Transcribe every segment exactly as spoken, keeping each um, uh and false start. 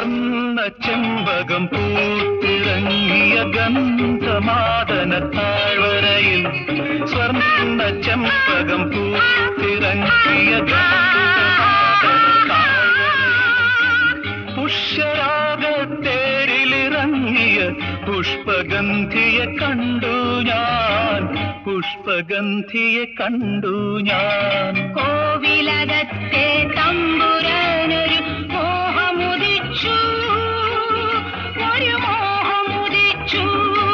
സ്വർണ്ണ ചെമ്പകം പൂത്തിറങ്ങിയ ഗന്ധമാദന താഴ്വരയിൽ സ്വർണ്ണ ചെമ്പകം പൂത്തിറങ്ങിയ ഗന്ധമാദന താഴ്വരയിൽ പുഷ്യരാഗത്തേരിലിറങ്ങിയ പുഷ്പഗന്ധിയെ കണ്ടു ഞാൻ പുഷ്പഗന്ധിയെ കണ്ടു ഞാൻ കോവിലകത്തെ തമ്പുരാനൊരു മോഹമുദിച്ചു ഒരു മോഹമുദിച്ചു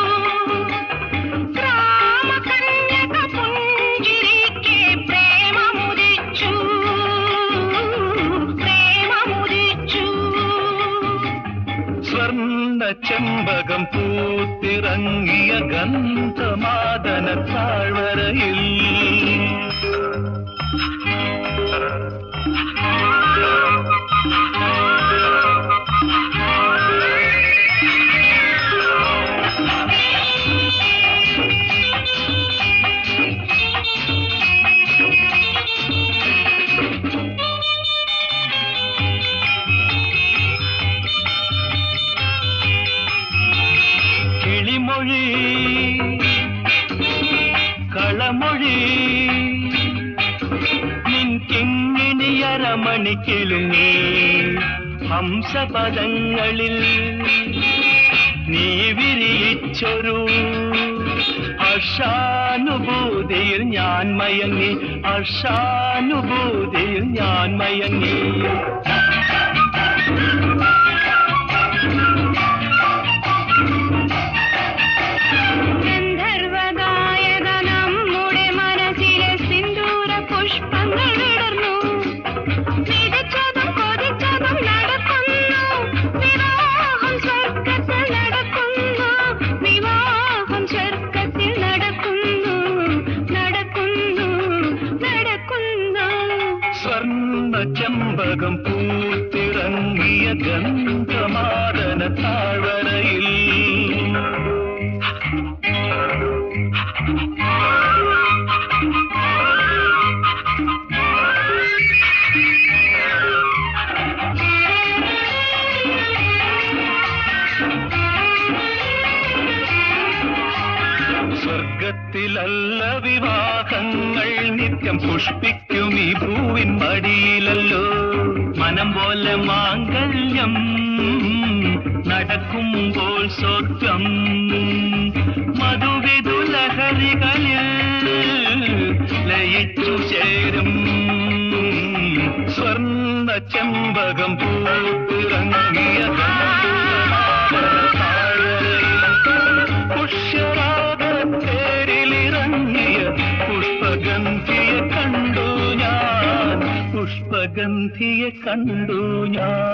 ഗ്രാമകന്യക പുഞ്ചിരിക്കെ പ്രേമമുദിച്ചു പ്രേമമുദിച്ചു സ്വർണ്ണ ചെമ്പകം പൂത്തിറങ്ങിയ ഗന്ധമാദന താഴ്വരയിൽ കിളിമൊഴി കളമൊഴി നിൻ കിങ്ങിണിയരമണി കിളുങ്ങി ഹംസപദങ്ങളിൽ നീ വിരിയിച്ചൊരു ഹർഷാനുഭൂതിയിൽ ഞാൻ മയങ്ങി ഹർഷാനുഭൂതിയിൽ ഞാൻ മയങ്ങി ചെമ്പകം പൂത്തിറങ്ങിയ ഗന്ധമാദന താഴ്വരയിൽ സ്വർഗത്തിലല്ല വിവാഹങ്ങൾ നിത്യം പുഷ്പിക്കും ഈ ഭൂവിൻ മടിയിലല്ലോ മനം പോലെ മാംഗല്യം നടക്കുമ്പോൾ സ്വർഗം മധുവിധുലഹരികളിൽ ലയിച്ചു ചേരും സ്വർണ്ണ ചെമ്പകം പൂത്തിറങ്ങിയ പുഷ്യരാഗത്തേരിലിറങ്ങിയ പുഷ്പഗന്ധിയെ കണ്ടു ഞാൻ പുഷ്പഗന്ധിയെ കണ്ടു ഞാൻ